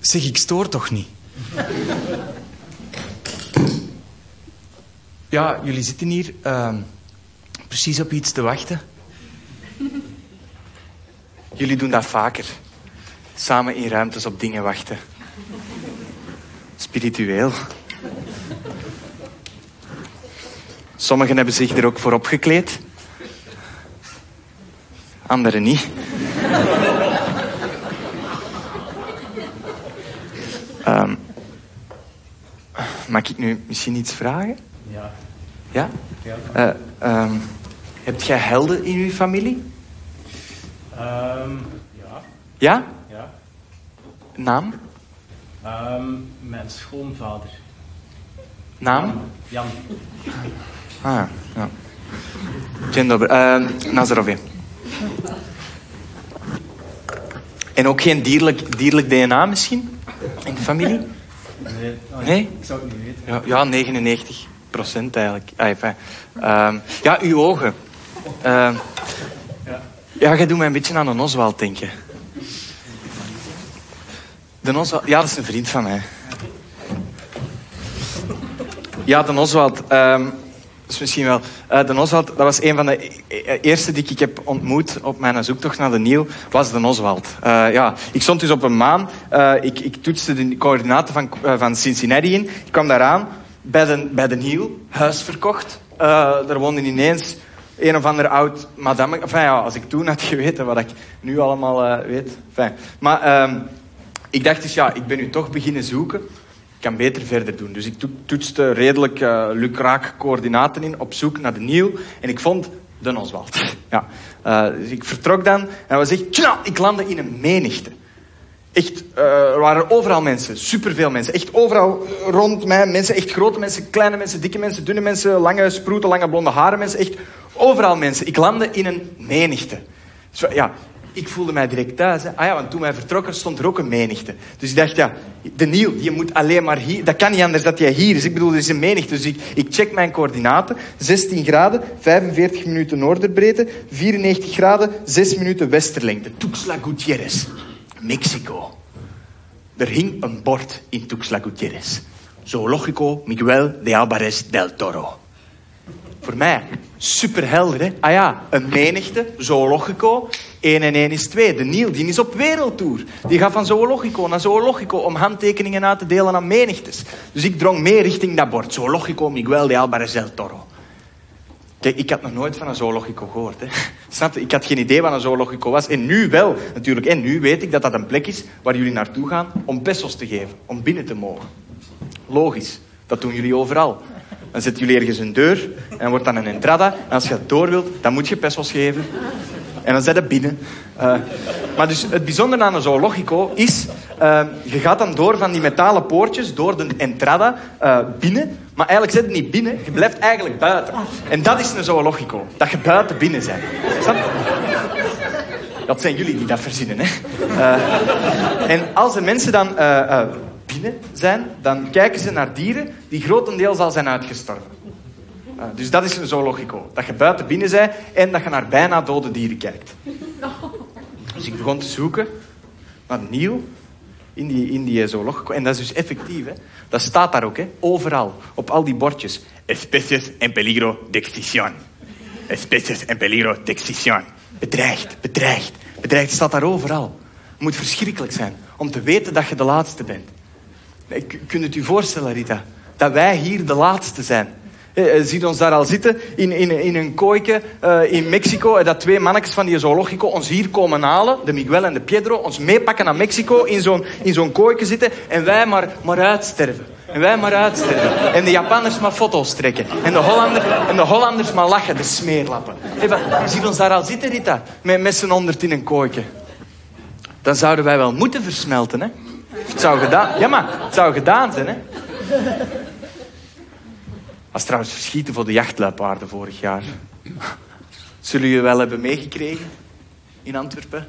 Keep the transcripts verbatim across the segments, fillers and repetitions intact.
Zeg, ik stoor toch niet? Ja, jullie zitten hier uh, precies op iets te wachten. Jullie doen dat vaker. Samen in ruimtes op dingen wachten. Spiritueel. Sommigen hebben zich er ook voor opgekleed. Anderen niet. um, mag ik nu misschien iets vragen? Ja. Ja? Uh, um, heb jij helden in uw familie? Um, ja. Ja? Ja. Naam? Um, mijn schoonvader. Naam? Jan. Ah, ja. Dzień dobry. Uh, na zdrowie. En ook geen dierlijk, dierlijk D N A misschien? In de familie? Nee. Oh, Nee? Ik zou het niet weten. Ja, ja negenennegentig procent eigenlijk. Ah, enfin. uh, ja, uw ogen. Uh, Ja. ja, jij doet mij een beetje aan een Oswald denken. De Oswald... Ja, dat is een vriend van mij. Ja, de Oswald... Um, dat is misschien wel... Uh, de Oswald, dat was een van de eerste die ik heb ontmoet op mijn zoektocht naar de Niel, was de Oswald. Uh, ja, ik stond dus op een maan. Uh, ik, ik toetste de coördinaten van, uh, van Cincinnati in. Ik kwam daaraan bij de, bij de Niel, huis verkocht. Uh, er woonde ineens een of ander oud madame. Enfin, ja, als ik toen had geweten wat ik nu allemaal uh, weet. Enfin, maar uh, ik dacht dus, ja, ik ben nu toch beginnen zoeken. Ik kan beter verder doen. Dus ik toetste redelijk uh, lukraak coördinaten in op zoek naar de Niel. En ik vond de Oswald. Ja. Uh, dus ik vertrok dan en was echt... Tja, ik landde in een menigte. Echt, uh, er waren overal mensen. Superveel mensen. Echt overal rond mij mensen. Echt grote mensen, kleine mensen, dikke mensen, dunne mensen, lange sproeten, lange blonde haren mensen. Echt overal mensen. Ik landde in een menigte. Dus, ja... Ik voelde mij direct thuis. Hè. Ah ja, want toen wij vertrokken stond er ook een menigte. Dus ik dacht, ja, de Niel, je moet alleen maar hier... Dat kan niet anders dat jij hier is. Ik bedoel, er is een menigte. Dus ik, ik check mijn coördinaten. zestien graden, vijfenveertig minuten noorderbreedte, vierennegentig graden, zes minuten westerlengte. Tuxtla Gutiérrez, Mexico. Er hing een bord in Tuxtla Gutiérrez. Zoológico Miguel de Álvarez del Toro. Voor mij, superhelder, hè? Ah ja, een menigte, zoologico, één en één is twee. De Niel, die is op wereldtour. Die gaat van zoologico naar zoologico om handtekeningen uit te delen aan menigtes. Dus ik drong mee richting dat bord. Zoologico Miguel de Álvarez del Toro. Kijk, ik had nog nooit van een zoologico gehoord, hè. Snap je? Ik had geen idee wat een zoologico was. En nu wel, natuurlijk. En nu weet ik dat dat een plek is waar jullie naartoe gaan om pesos te geven. Om binnen te mogen. Logisch. Dat doen jullie overal. Dan zetten jullie ergens een deur en dan wordt dan een entrada. En als je door wilt, dan moet je pesos geven. En dan zit je binnen. Uh, maar dus het bijzondere aan een zoologico is... Uh, je gaat dan door van die metalen poortjes, door de entrada, uh, binnen. Maar eigenlijk zit je niet binnen, je blijft eigenlijk buiten. En dat is een zoologico. Dat je buiten binnen bent. Snap je? Dat zijn jullie die dat verzinnen, hè. Uh, en als de mensen dan... Uh, uh, binnen zijn, dan kijken ze naar dieren die grotendeels al zijn uitgestorven. Uh, dus dat is een zoologico. Dat je buiten binnen bent en dat je naar bijna dode dieren kijkt. Dus ik begon te zoeken naar de Niel in die, in die zoologico. En dat is dus effectief, hè. Dat staat daar ook, hè. Overal. Op al die bordjes. Especies en peligro de extinción. Especies en peligro de extinción. Bedreigd, bedreigd, bedreigd. Het staat daar overal. Het moet verschrikkelijk zijn om te weten dat je de laatste bent. Kunt het u voorstellen, Rita, dat wij hier de laatste zijn? Je ziet ons daar al zitten, in, in, in een kooike uh, in Mexico, dat twee mannetjes van die zoologico ons hier komen halen, de Miguel en de Pedro, ons meepakken naar Mexico, in zo'n, in zo'n kooike zitten, en wij maar, maar uitsterven. En wij maar uitsterven. En de Japanners maar foto's trekken. En de, Hollander, en de Hollanders maar lachen, de smeerlappen. Je ziet ons daar al zitten, Rita, met, met z'n honderd in een kooike. Dan zouden wij wel moeten versmelten, hè. Het zou gedaan... Ja, maar het zou gedaan zijn, hè. Was trouwens verschieten voor de jachtluipaarden vorig jaar. Zullen jullie wel hebben meegekregen? In Antwerpen?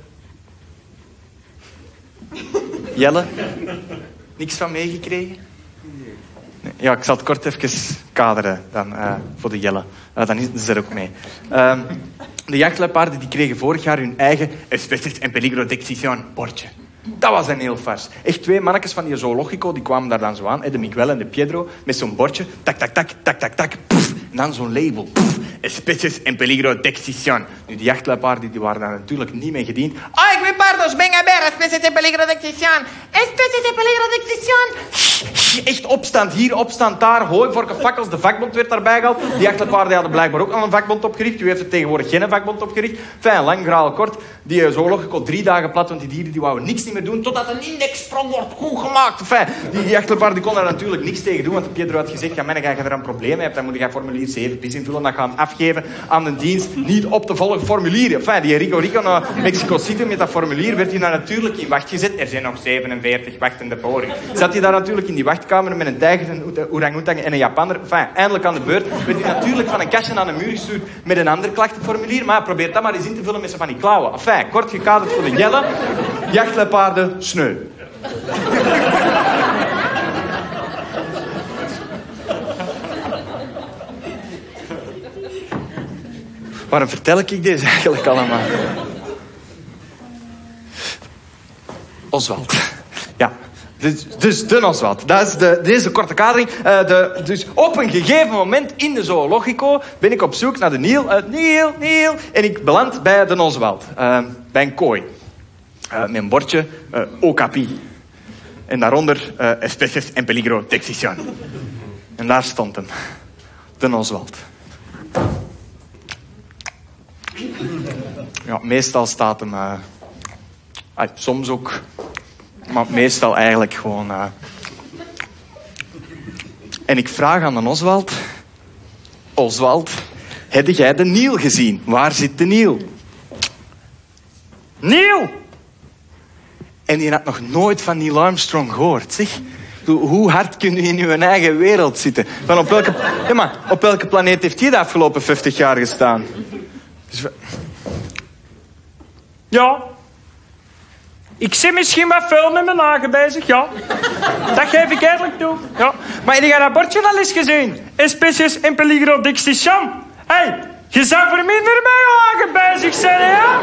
Jelle? Niks van meegekregen? Nee. Ja, ik zal het kort even kaderen dan, uh, voor de Jelle. Uh, dan is ze er ook mee. Uh, de jachtluipaarden die kregen vorig jaar hun eigen Especies en peligro de extinción bordje. Dat was een heel fars. Echt twee mannetjes van die Zoologico, die kwamen daar dan zo aan. De Miguel en de Pedro, met zo'n bordje. Tak, tak, tak, tak, tak, tak. Pff, en dan zo'n label. Pff, especies en peligro de extinción. Nu, die jachtluipaarden die waren daar natuurlijk niet mee gediend. Oh, ik ben pardos, venga ver, especies en peligro de extinción. Especies en peligro de extinción. Echt opstand hier, opstand daar. Hooivorken, fakkels, de vakbond werd daarbij gehaald. Die jachtluipaarden hadden blijkbaar ook al een vakbond opgericht. U heeft er tegenwoordig geen vakbond opgericht. Fijn, lang verhaal kort. Die Zoologico drie dagen plat, want die dieren die wouden niks niet meer doen, totdat een indexsprong wordt goed gemaakt. Fijn, die, die jachtluipaarden konden daar natuurlijk niks tegen doen, want Pedro had gezegd, ja, man, ga je er een probleem mee hebt, dan moet je formulier zeven pis invullen, dan gaan afgeven aan de dienst, niet op te volgen formulier. Fijn, die Rico Rico naar Mexico City met dat formulier werd hij daar natuurlijk in wacht gezet. Er zijn nog zevenenveertig wachtende voor. Zat hij daar natuurlijk in die wachtkamer met een tijger, een orang-oetang en een Japanner. Fijn, eindelijk aan de beurt werd hij natuurlijk van een kastje aan de muur gestuurd met een ander klachtenformulier, maar probeer dat maar eens in te vullen met zo van die klauwen. Fijn, kort gekaderd voor de jelle. Jachtluipaarden, sneu. Waarom vertel ik deze eigenlijk allemaal? Oswald. Ja. Dus, dus de Oswald. Dat is de, deze korte kadering. Uh, de, dus op een gegeven moment in de Zoologico ben ik op zoek naar de Niel. Uh, Niel, Niel. En ik beland bij de Oswald. Uh, bij een kooi. Uh, met een bordje. Uh, Okapi. En daaronder uh, especies en peligro de extinción. En daar stond hem. De Oswald. Ja, meestal staat hem... Uh, uh, soms ook... Maar meestal eigenlijk gewoon... Uh... En ik vraag aan de Oswald... Oswald, heb jij de Niel gezien? Waar zit de Niel? Niel! En die had nog nooit van Neil Armstrong gehoord, zeg. Hoe hard kun je in je eigen wereld zitten? Van op, welke... Ja, maar op welke planeet heeft hij de afgelopen vijftig jaar gestaan? Dus we... Ja... Ik zit misschien wat veel met mijn nagen bezig, ja. Dat geef ik eerlijk toe. Ja. Maar heb je dat bordje al eens gezien? Especies en peligro de extinción. Hé, hey, je zou voor minder met je nagen bezig zijn, ja?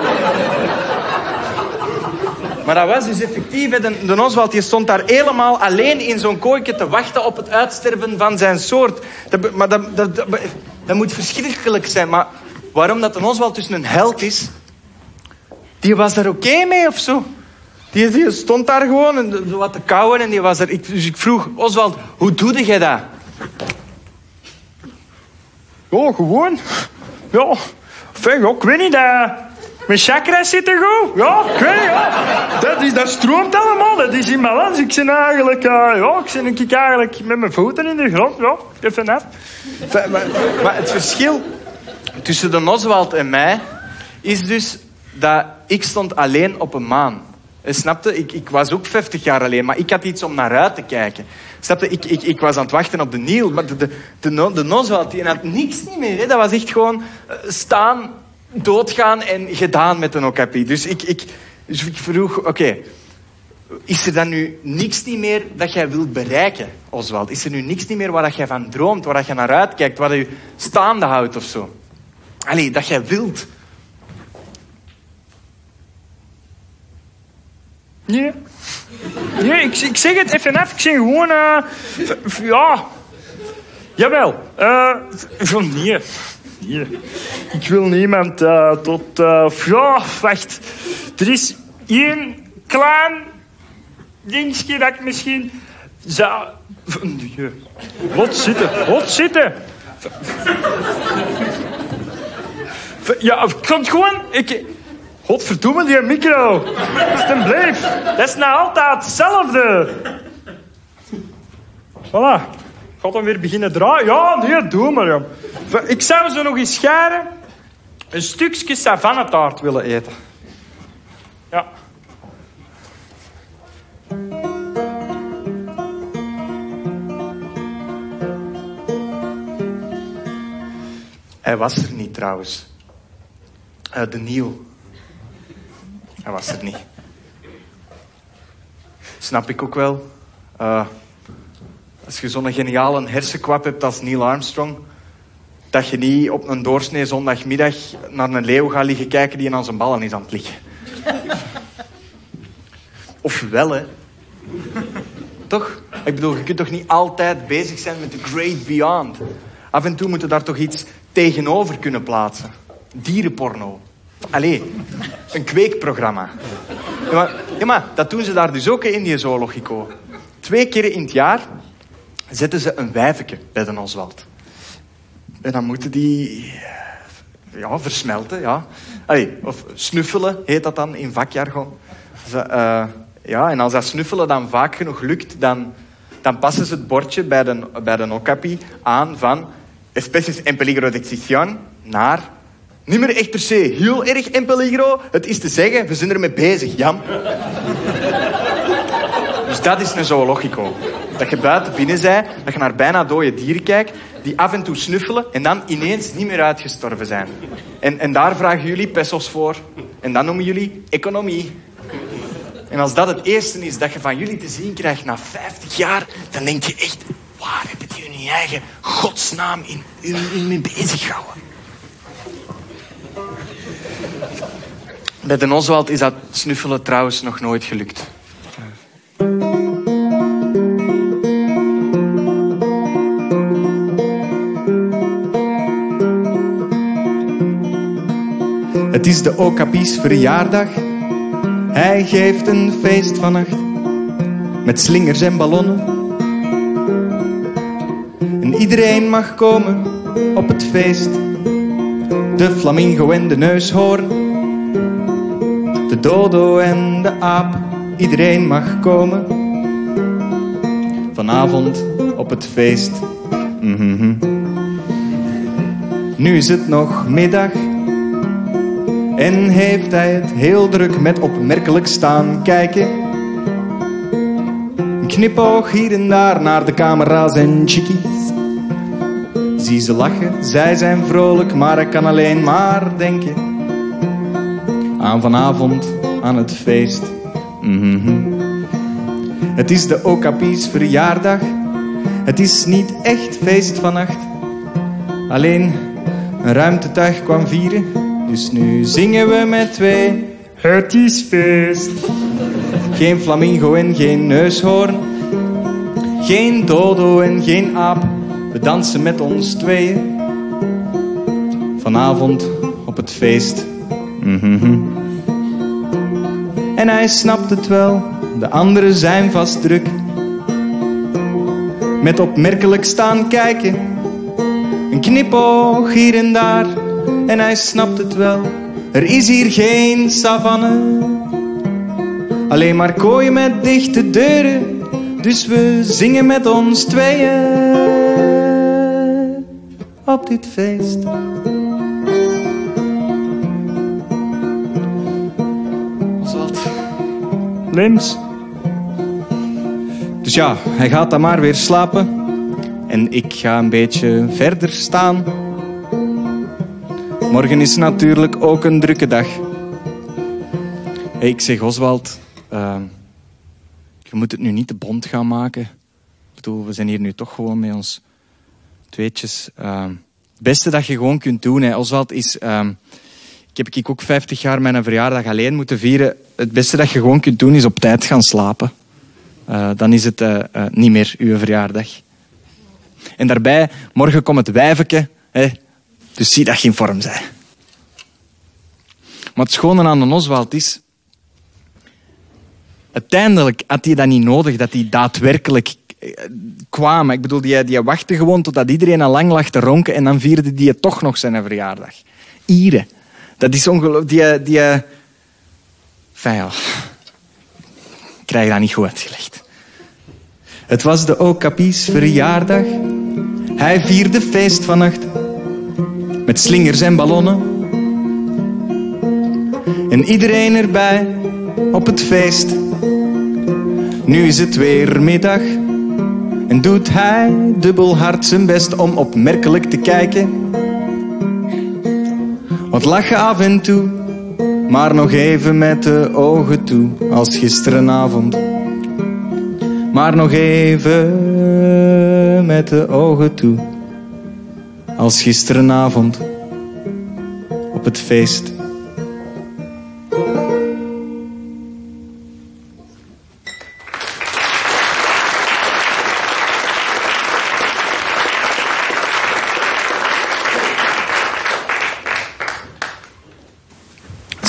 Maar dat was dus effectief. De, de Oswald die stond daar helemaal alleen in zo'n kooitje te wachten op het uitsterven van zijn soort. Dat, maar dat, dat, dat, dat moet verschrikkelijk zijn. Maar waarom dat de Oswald dus een held is... Die was daar oké okay mee of zo. Die, die stond daar gewoon en zo wat te kauwen en die was er. Ik, dus ik vroeg, Oswald, hoe doe jij dat? Ja, gewoon. Ja, enfin, ja, ik weet niet. Uh, mijn chakras zitten goed. Ja, ik weet niet. Ja. Dat, is, dat stroomt allemaal. Dat is in balans. Ik zit eigenlijk, uh, ja, ik zit ik eigenlijk met mijn voeten in de grond. Ja, even af. Enfin, maar, maar het verschil tussen de Oswald en mij is dus dat ik stond alleen op een maan. Snapte? Ik, ik was ook vijftig jaar alleen, maar ik had iets om naar uit te kijken. Snapte? Ik, ik, ik was aan het wachten op de Niel, maar de, de, de, de Oswald die had niks niet meer. Hè. Dat was echt gewoon staan, doodgaan en gedaan met een okapi. Dus ik, ik, dus ik vroeg, oké, okay, is er dan nu niks niet meer dat jij wilt bereiken, Oswald? Is er nu niks niet meer waar dat jij van droomt, waar dat je naar uitkijkt, waar je staande houdt of zo? Allee, dat jij wilt... Nee. Nee, ik, ik zeg het even af. Ik zeg gewoon... Uh, f, ja. Jawel. Uh, van nee. Nee. Ik wil niemand uh, tot... Uh, ja, wacht. Er is één klein dingetje dat ik misschien zou... Nee. Laat zitten. Laat zitten. Ja, ik kan het gewoon... Ik, Godverdomme, die micro. Alsjeblieft. Dat is nou altijd hetzelfde. Voilà. Gaat dan weer beginnen draaien? Ja, nee, doe maar. Ja. Ik zou zo nog eens scharen een stukje savannetaart willen eten. Ja. Hij was er niet trouwens. Uh, de Niel. Hij was er niet. Snap ik ook wel. Uh, als je zo'n geniale hersenkwap hebt als Neil Armstrong, dat je niet op een doorsnee zondagmiddag naar een leeuw gaat liggen kijken die aan zijn ballen is aan het liggen. Of wel, hè? Toch? Ik bedoel, je kunt toch niet altijd bezig zijn met the great beyond. Af en toe moet je daar toch iets tegenover kunnen plaatsen. Dierenporno. Allee, een kweekprogramma. Ja maar, ja, maar dat doen ze daar dus ook in die Zoologico. Twee keer in het jaar zetten ze een wijfje bij de Oswald. En dan moeten die... Ja, versmelten, ja. Allee, of snuffelen, heet dat dan in vakjargon. Ze, uh, ja, en als dat snuffelen dan vaak genoeg lukt, dan, dan passen ze het bordje bij de, bij de okapi aan van especies en peligro de extinción naar niet meer echt per se heel erg en peligro. Het is te zeggen, we zijn ermee bezig, Jan. Dus dat is een zoologico. Dat je buiten binnen zij, dat je naar bijna dode dieren kijkt, die af en toe snuffelen en dan ineens niet meer uitgestorven zijn. En, en daar vragen jullie pesos voor. En dat noemen jullie economie. En als dat het eerste is dat je van jullie te zien krijgt na vijftig jaar, dan denk je echt, waar hebben die hun eigen godsnaam in, in, in mee bezig gehouden? Bij de Oswald is dat snuffelen trouwens nog nooit gelukt. Het is de Okapi's verjaardag. Hij geeft een feest vannacht. Met slingers en ballonnen. En iedereen mag komen op het feest. De flamingo en de neushoorn. De dodo en de aap. Iedereen mag komen. Vanavond op het feest. Mm-hmm. Nu is het nog middag. En heeft hij het heel druk met opmerkelijk staan kijken. Een knipoog hier en daar naar de camera's en chickies. Zie ze lachen, zij zijn vrolijk, maar ik kan alleen maar denken aan vanavond, aan het feest. Mm-hmm. Het is de Okapi's verjaardag. Het is niet echt feest vannacht. Alleen een ruimtetuig kwam vieren. Dus nu zingen we met twee. Het is feest. Geen flamingo en geen neushoorn. Geen dodo en geen aap. We dansen met ons tweeën. Vanavond op het feest. Mm-hmm. En hij snapt het wel. De anderen zijn vast druk. Met opmerkelijk staan kijken. Een knipoog hier en daar. En hij snapt het wel. Er is hier geen savanne. Alleen maar kooien met dichte deuren. Dus we zingen met ons tweeën. Op dit feest. Oswald. Lems. Dus ja, hij gaat dan maar weer slapen. En ik ga een beetje verder staan. Morgen is natuurlijk ook een drukke dag. Hey, ik zeg Oswald, uh, je moet het nu niet te bont gaan maken. Ik bedoel, we zijn hier nu toch gewoon met ons tweetjes. Uh, het beste dat je gewoon kunt doen, hè, Oswald, is... Uh, ik heb ik ook vijftig jaar mijn verjaardag alleen moeten vieren. Het beste dat je gewoon kunt doen is op tijd gaan slapen. Uh, dan is het uh, uh, niet meer uw verjaardag. En daarbij, morgen komt het wijfeke, hè. Dus zie dat je in vorm bent. Maar het schone aan de Oswald is... Uiteindelijk had hij dat niet nodig, dat hij daadwerkelijk kwam. Ik bedoel, die, die wachtte gewoon totdat iedereen al lang lag te ronken en dan vierde die toch nog zijn verjaardag. Ieren. Dat is ongelooflijk. Die... die Fijn, ja. Ik krijg dat niet goed uitgelegd. Het was de Okapi's verjaardag. Hij vierde feest vannacht. Met slingers en ballonnen. En iedereen erbij op het feest. Nu is het weer middag. En doet hij dubbel hard zijn best om opmerkelijk te kijken. Wat lachen af en toe. Maar nog even met de ogen toe. Als gisterenavond. Maar nog even met de ogen toe. Als gisterenavond op het feest.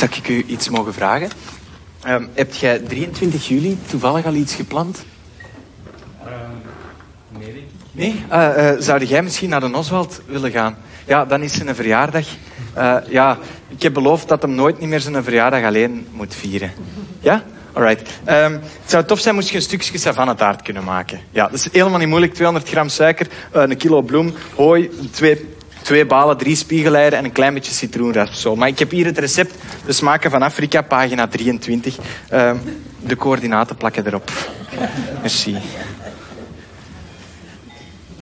Zou ik u iets mogen vragen? Um, heb jij drieëntwintig juli toevallig al iets gepland? Um, nee, denk ik. Nee? Uh, uh, zou jij misschien naar de Oswald willen gaan? Ja, dan is zijn verjaardag. Uh, ja, ik heb beloofd dat hem nooit niet meer zijn verjaardag alleen moet vieren. Ja? Alright. Um, het zou tof zijn moest je een stukje savannetaart kunnen maken. Ja, dat is helemaal niet moeilijk. tweehonderd gram suiker, uh, een kilo bloem, hooi, twee... Twee balen, drie spiegeleieren en een klein beetje citroenrasp. Maar ik heb hier het recept. De smaken van Afrika, pagina drieëntwintig. Uh, de coördinaten plakken erop. Merci.